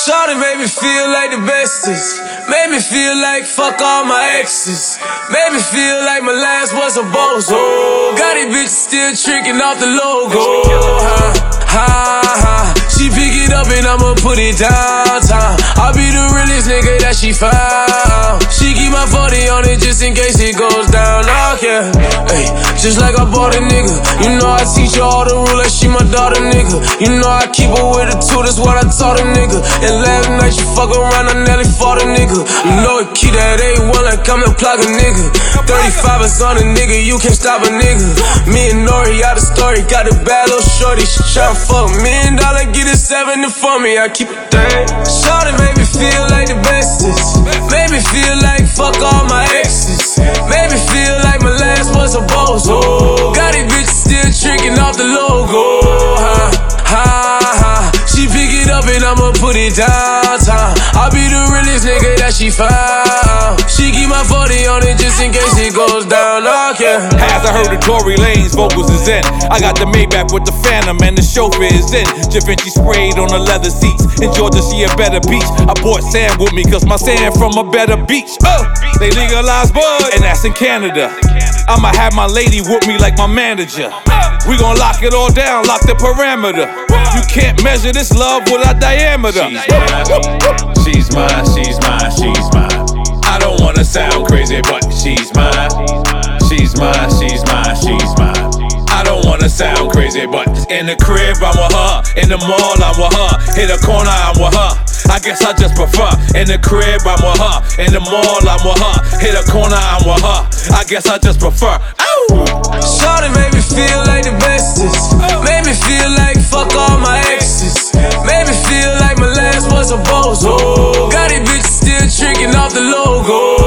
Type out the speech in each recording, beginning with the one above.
Shawty made me feel like the bestest. Made me feel like fuck all my exes. Made me feel like my last was a bozo. Got these bitches still tricking off the logo. She pick it up and I'ma put it downtown. I'll be the realest nigga that she found. She keep my 40 on it just in case it goes down. Oh yeah, hey, just like I bought a nigga. You know I teach her all the rules like she my daughter, nigga. You know I keep her with it too, that's what I taught a nigga. And last night she fuck around, I nearly fought a nigga. You know it keep that A1 like I'm the plug a nigga. 35 is on a nigga, you can't stop a nigga. Me and Nori out the story, got a bad little shorty. She tryna fuck $1 million, get it 70 for me, I keep it dang. Shawty made me feel like the bestest. Made me feel like fuck all my exes. Made me feel like my last was a bozo. Got these bitches still tricking off the logo. She pick it up and I'ma put it downtown. I'll be the realest nigga that she found. She keep my 40 on it just in case it goes down. Okay. As I heard the Tory Lanez vocals is in. I got the Maybach with the Phantom and the chauffeur is in. Givenchy sprayed on the leather seats. In Georgia, she a better beach. I brought sand with me cause my sand from a better beach. They legalize bud and that's in Canada. I'ma have my lady with me like my manager. We gon' lock it all down, lock the parameter. You can't measure this love without diameter. She's mine, she's mine, she's mine. I don't wanna sound crazy, but she's mine. She's mine, she's mine, she's mine. I don't wanna sound crazy, but in the crib I'm with her. In the mall I'm with her. Hit a corner I'm with her. I guess I just prefer. In the crib I'm with her. In the mall I'm with her. Hit a corner I'm with her. I guess I just prefer. Shawty made me feel like the bestest. Made me feel like fuck all my exes. Made me feel like my last was a bozo. Got these bitches still tricking off the logo.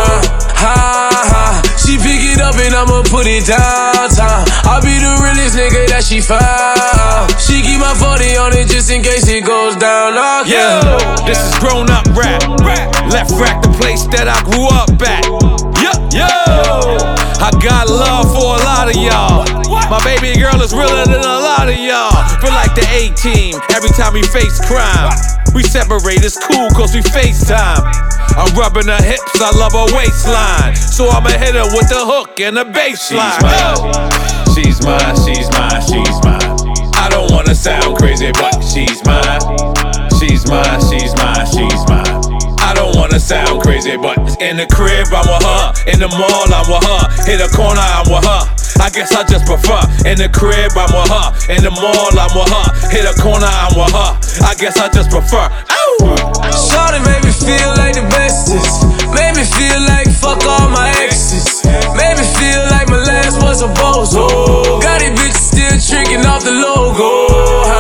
She pick it up and I'ma put it downtown. I'll be the realest nigga that she found. She keep my 40 on it just in case it goes down. Okay. Yo, this is grown up rap. Left rack, the place that I grew up at. Yo, I got love for a lot of y'all. My baby girl is realer than a lot of y'all. Feel like the A-team every time we face crime. We separate, it's cool cause we FaceTime. I'm rubbing her hips, I love her waistline. So I'ma hit her with the hook and the baseline. She's mine, she's mine, she's mine. I don't wanna sound crazy, but she's mine. She's mine, she's mine, she's mine. I don't wanna sound crazy, but in the crib I'm with her. In the mall I'm with her. Hit a corner I'm with her. I guess I just prefer. In the crib I'm with her. In the mall I'm with her. Hit a corner I'm with her. I guess I just prefer. Shawty made me feel like the bestest. Made me feel like fuck all my exes. Made me feel like my last was a bozo. Got these bitches still tricking off the logo.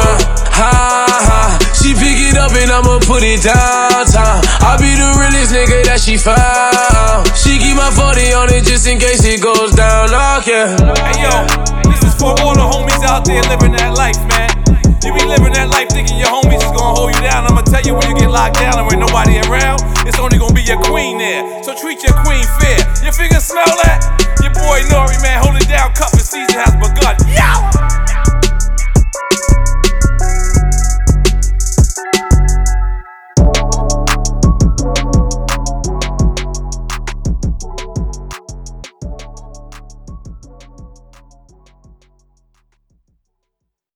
She pick it up and I'ma put it downtown. I'll be the realest nigga that she found. She keep my 40 on it just in case it goes down. Okay. Hey yo, this is for all the homies out there living that life, man. You be living that life thinking your homies is gonna hold you down. I'ma tell you when you get locked down and when nobody around, it's only gonna be your queen there. So treat your queen fair. Your fingers smell that? Your boy Nori, man, hold it down. Cuffing season has begun. Yow!